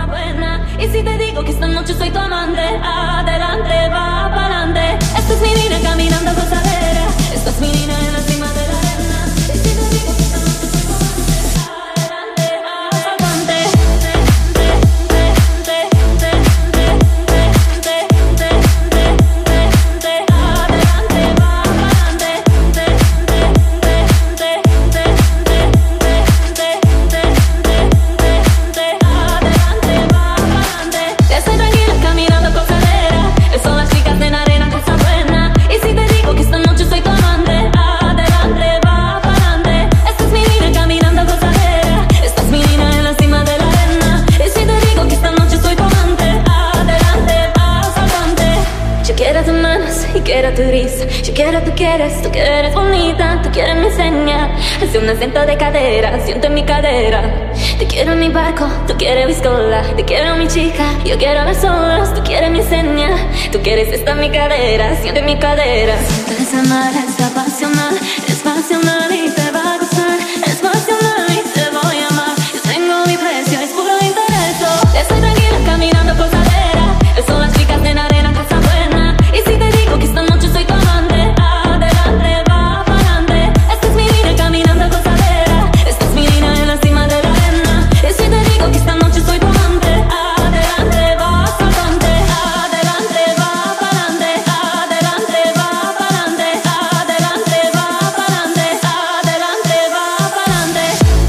buena. Y si te digo que esta noche soy tu amante, adelante, va pa'lante. Esta es mi nina caminando gozadera. Esta es mi nina en la cima de la arena. Y si te digo que esta noche soy tu amante, adelante, va pa'lante. Quiero tu risa, yo quiero tú quieres bonita, tú quieres mi seña. Hace un acento de cadera, siento en mi cadera. Te quiero en mi barco, tú quieres biscola. Te quiero mi chica, yo quiero las olas. Tú quieres mi seña, tú quieres esta en mi cadera, siento en mi cadera. Siento esa mar, es pasional y te va a gustar. Es pasional y te voy a amar. Yo tengo mi precio, es puro interés. Estoy tranquila caminando por cadera. Son las chicas en arena, cosa buena. Y si te digo que esta noche soy tu amante, adelante, va pa'lante. Esta es mi nina caminando gozadera. Esta es mi nina en la cima de la arena. Y si te digo que esta noche soy tu amante, adelante, va pa'lante. Adelante, va pa'lante. Adelante, va pa'lante. Adelante, va pa'lante. Adelante, va pa'lante.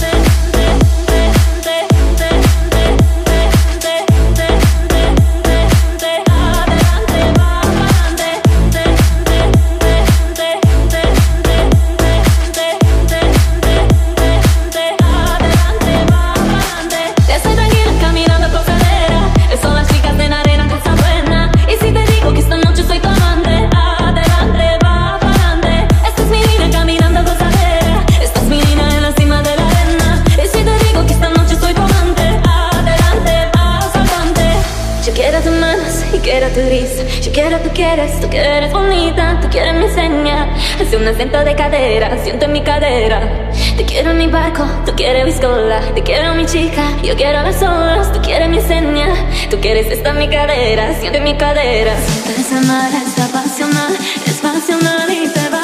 Estoy tranquila caminando por cadera. Son las chicas en arena, cosa buena. Y si te digo que esta noche soy tu amante, adelante, va pa'lante. Esta es mi nina caminando gozadera. Esta es mi nina en la cima de la arena. Y si te digo que esta noche soy tu amante, adelante, va pa'lante. Yo quiero tus manos y quiero tu risa. Yo quiero tú quieres bonita, tú quieres mi seña. Hace un acento de cadera, siento en mi cadera. Te quiero en mi barco, tú quieres biscola. Te quiero mi chica, yo quiero las olas. Tú quieres mi seña, tú quieres esta en mi cadera, siento en mi cadera. Siento esa mar, es pasional y te va